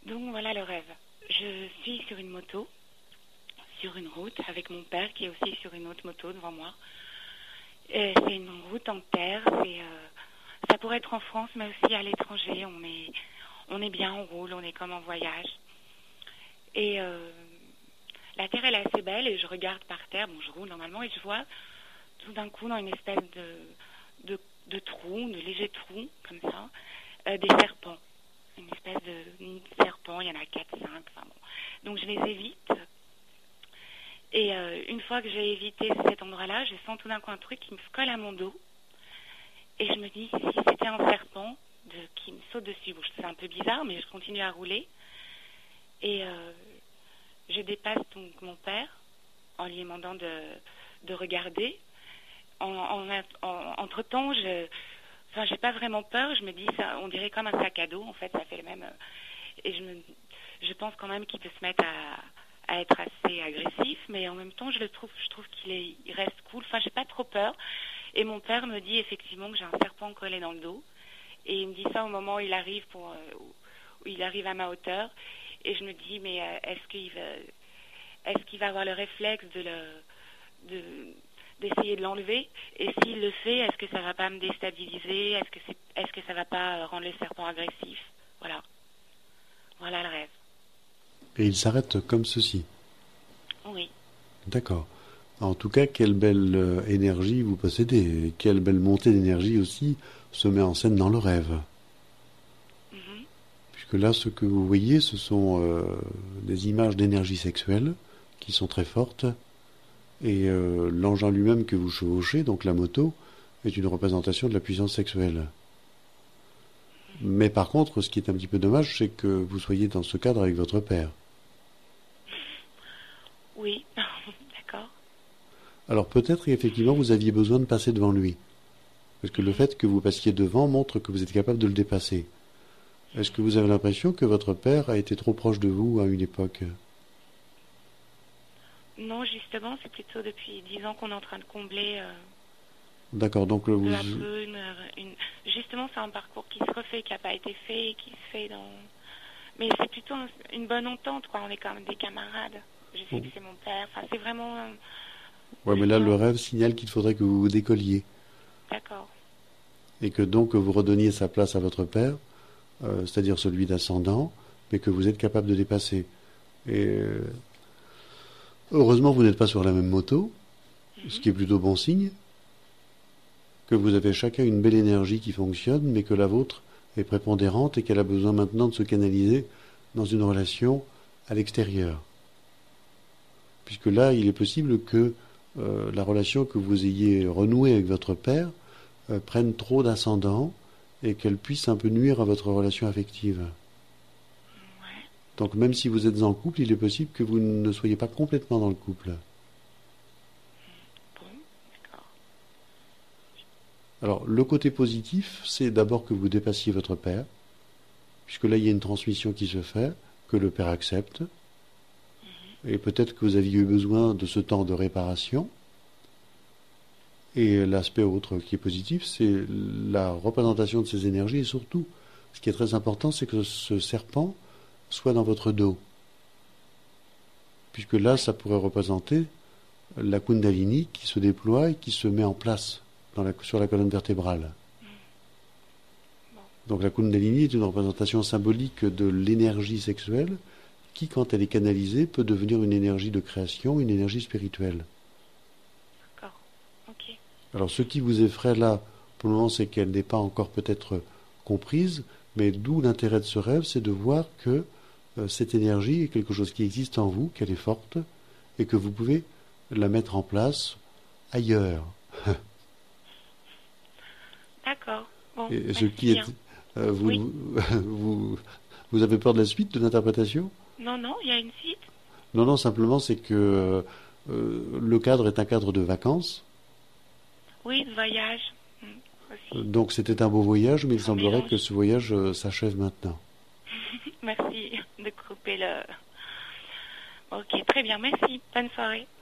Donc voilà le rêve. Je suis sur une moto, sur une route, avec mon père qui est aussi sur une autre moto devant moi. Et c'est une route en terre, ça pourrait être en France, mais aussi à l'étranger. On est bien, on roule, on est comme en voyage. Et la terre, elle est assez belle, et je regarde par terre, bon, je roule normalement, et je vois tout d'un coup, dans une espèce de trou, de léger trou, comme ça, des serpents. Une espèce de serpent, il y en a 4, 5, enfin bon. Donc je les évite. Et une fois que j'ai évité cet endroit-là, je sens tout d'un coup un truc qui me colle à mon dos. Et je me dis, si c'était un serpent qui me saute dessus, bon, c'est un peu bizarre, mais je continue à rouler. Et je dépasse donc mon père en lui demandant de regarder. Entre-temps, j'ai pas vraiment peur. Je me dis, ça, on dirait comme un sac à dos. En fait, ça fait le même. Et je pense quand même qu'il peut se mettre à être assez agressif, mais en même temps, je trouve qu'il reste cool. Enfin, j'ai pas trop peur. Et mon père me dit effectivement que j'ai un serpent collé dans le dos. Et il me dit ça au moment où il arrive où il arrive à ma hauteur. Et je me dis, mais est-ce qu'il va avoir le réflexe d'essayer de l'enlever? Et s'il le fait, est-ce que ça va pas me déstabiliser? Est-ce que ça va pas rendre le serpent agressif? Voilà. Voilà le rêve. Et il s'arrête comme ceci. Oui. D'accord. En tout cas, quelle belle énergie vous possédez. Et quelle belle montée d'énergie aussi se met en scène dans le rêve. Mhm. Puisque là, ce que vous voyez, ce sont des images d'énergie sexuelle qui sont très fortes. Et l'engin lui-même que vous chevauchez, donc la moto, est une représentation de la puissance sexuelle. Mais par contre, ce qui est un petit peu dommage, c'est que vous soyez dans ce cadre avec votre père. Oui. D'accord. Alors peut-être qu'effectivement vous aviez besoin de passer devant lui. Parce que le Mhm. fait que vous passiez devant montre que vous êtes capable de le dépasser. Est-ce que vous avez l'impression que votre père a été trop proche de vous à une époque? Non, justement, c'est plutôt depuis 10 ans qu'on est en train de combler D'accord, donc peu à peu Justement, c'est un parcours qui se refait, qui n'a pas été fait, et qui se fait dans... Mais c'est plutôt une bonne entente, quoi. On est quand même des camarades. Je sais que c'est mon père. Enfin, c'est vraiment... ouais, mais là le rêve signale qu'il faudrait que vous vous décolliez. D'accord. Et que donc vous redonniez sa place à votre père, c'est-à-dire celui d'ascendant, mais que vous êtes capable de dépasser. Et heureusement vous n'êtes pas sur la même moto, ce Mhm. qui est plutôt bon signe. Que vous avez chacun une belle énergie qui fonctionne, mais que la vôtre est prépondérante et qu'elle a besoin maintenant de se canaliser dans une relation à l'extérieur. Puisque là, il est possible que la relation que vous ayez renouée avec votre père prenne trop d'ascendant et qu'elle puisse un peu nuire à votre relation affective. Ouais. Donc même si vous êtes en couple, il est possible que vous ne soyez pas complètement dans le couple. Bon, d'accord. Alors le côté positif, c'est d'abord que vous dépassiez votre père, puisque là il y a une transmission qui se fait, que le père accepte, et peut-être que vous aviez eu besoin de ce temps de réparation. Et l'aspect autre qui est positif, c'est la représentation de ces énergies, et surtout, ce qui est très important, c'est que ce serpent soit dans votre dos. Puisque là, ça pourrait représenter la Kundalini qui se déploie et qui se met en place sur la colonne vertébrale. Bon. Donc la Kundalini est une représentation symbolique de l'énergie sexuelle qui, quand elle est canalisée, peut devenir une énergie de création, une énergie spirituelle. D'accord. Ok. Alors ce qui vous effraie là, pour le moment, c'est qu'elle n'est pas encore peut-être comprise, mais d'où l'intérêt de ce rêve, c'est de voir que cette énergie est quelque chose qui existe en vous, qu'elle est forte, et que vous pouvez la mettre en place ailleurs. D'accord. Bon, Et ce merci qui est... bien. Oui. vous, vous avez peur de la suite de l'interprétation? Non, non, il y a une suite. Non, non, simplement c'est que le cadre est un cadre de vacances. Oui, de voyage. Aussi. Donc c'était un beau voyage, mais il Un semblerait que mélange. ce voyage s'achève maintenant. Merci de couper le... Ok, très bien, merci. Bonne soirée.